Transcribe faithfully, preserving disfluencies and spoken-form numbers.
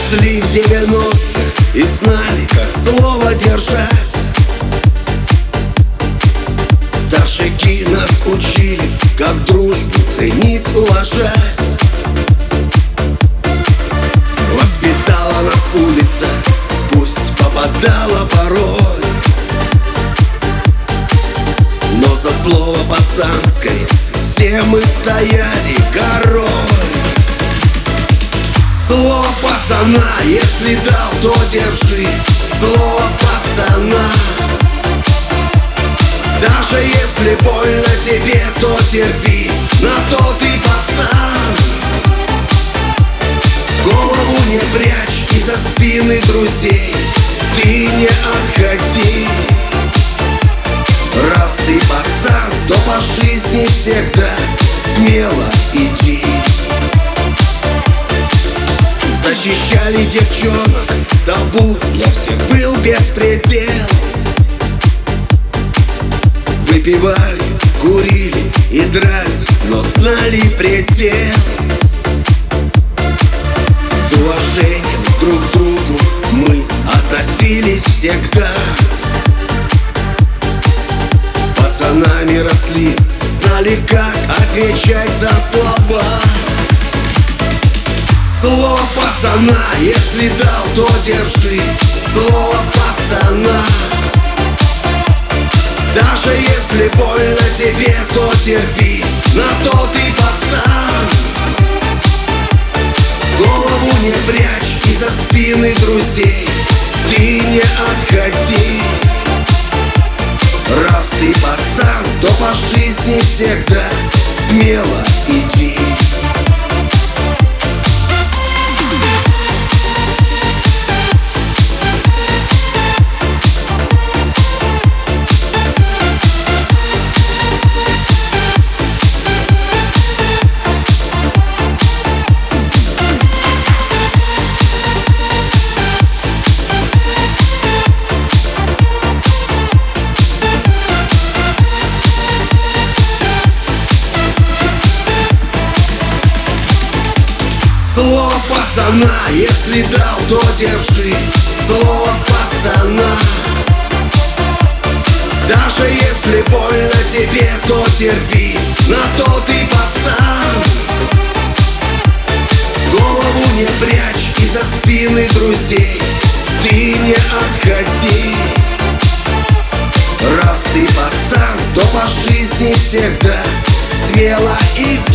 Росли в девяностых и знали, как слово держать. Старшики нас учили, как дружбу ценить, уважать. Воспитала нас улица, пусть попадала порой, но за слово пацанское все мы стояли горой. Слово пацана, если дал, то держи. Слово пацана, даже если больно тебе, то терпи, на то ты пацан. Голову не прячь и за спины друзей ты не отходи. Раз ты пацан, то по жизни всегда смело иди. Защищали девчонок, табу для всех был беспредел. Выпивали, курили и дрались, но знали предел. С уважением друг к другу мы относились всегда. Пацанами росли, знали, как отвечать за слова. Слово пацана, если дал, то держи. Слово пацана, даже если больно тебе, то терпи, на то ты пацан. Голову не прячь и за спины друзей ты не отходи. Раз ты пацан, то по жизни всегда смело иди. Слово пацана, если дал, то держи. Слово пацана, даже если больно тебе, то терпи, на то ты пацан. Голову не прячь и за спины друзей ты не отходи. Раз ты пацан, то по жизни всегда смело иди.